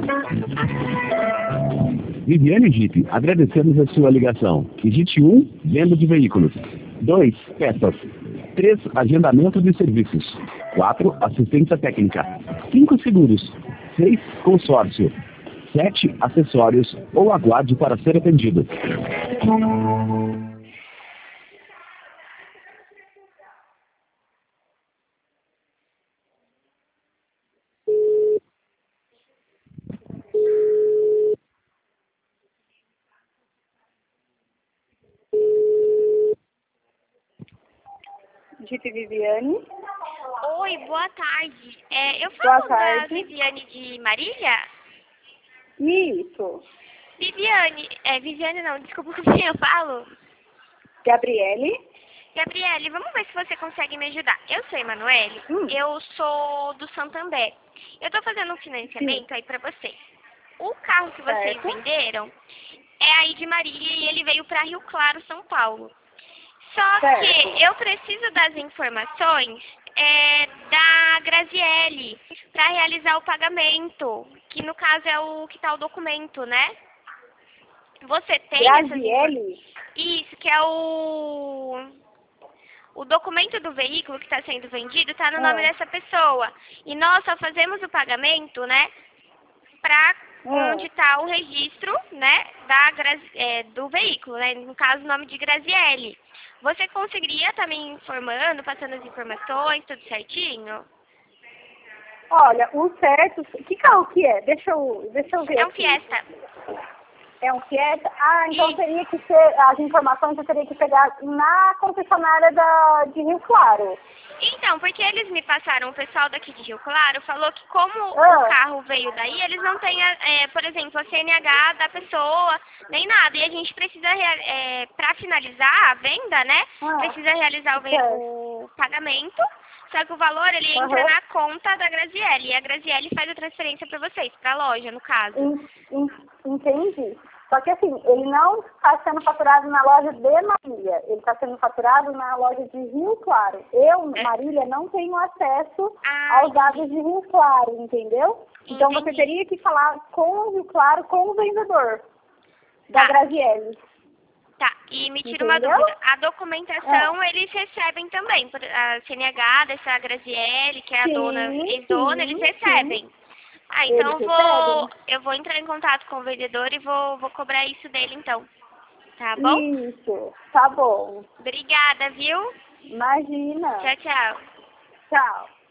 Viviane Jeep, agradecemos a sua ligação. Digite 1, venda de veículos. 2, peças. 3, agendamento de serviços. 4, assistência técnica. 5, seguros. 6, consórcio. 7, acessórios ou aguarde para ser atendido. Jeep Viviane. Oi, boa tarde. Eu Boa falo da tarde. Viviane de Marília? Isso. Viviane não, desculpa como eu falo. Gabriele. Gabriele, vamos ver se você consegue me ajudar. Eu sou Emanuele, eu sou do Santander. Eu tô fazendo um financiamento aí pra vocês. O carro que vocês Certo. venderam é aí de Marília e ele veio pra Rio Claro, São Paulo. Só Certo. que eu preciso das informações da Graziele para realizar o pagamento, que no caso é o que tá o documento, né? Você tem Graziele? Isso, que é o documento do veículo que está sendo vendido, está no nome dessa pessoa. E nós só fazemos o pagamento, né, para onde está o registro, né, do veículo, né, no caso o nome de Graziele. Você conseguiria estar me informando, passando as informações, tudo certinho? Olha, o certo... Que carro que é? Deixa eu ver É um aqui. Fiesta. É um Fiesta? Ah, então Isso. teria que ser... As informações eu teria que pegar na concessionária de Rio Claro. Então, porque eles me passaram, o pessoal daqui de Rio Claro falou que como o carro veio daí, eles não têm, por exemplo, a CNH da pessoa, nem nada. E a gente precisa, para finalizar a venda, né, precisa realizar o pagamento, só que o valor, ele entra na conta da Graziele, e a Graziele faz a transferência para vocês, para a loja, no caso. Entendi. Só que assim, ele não está sendo faturado na loja de Marília, ele está sendo faturado na loja de Rio Claro. Eu, Marília, não tenho acesso aos dados de Rio Claro, entendeu? Então você teria que falar com o Rio Claro, com o vendedor da Graziele. Tá, e me tira uma dúvida. A documentação eles recebem também, a CNH dessa Graziele, que é a dona, ex-dona, eles recebem. Então eu vou entrar em contato com o vendedor e vou cobrar isso dele então. Tá bom? Isso, tá bom. Obrigada, viu? Imagina. Tchau, tchau. Tchau.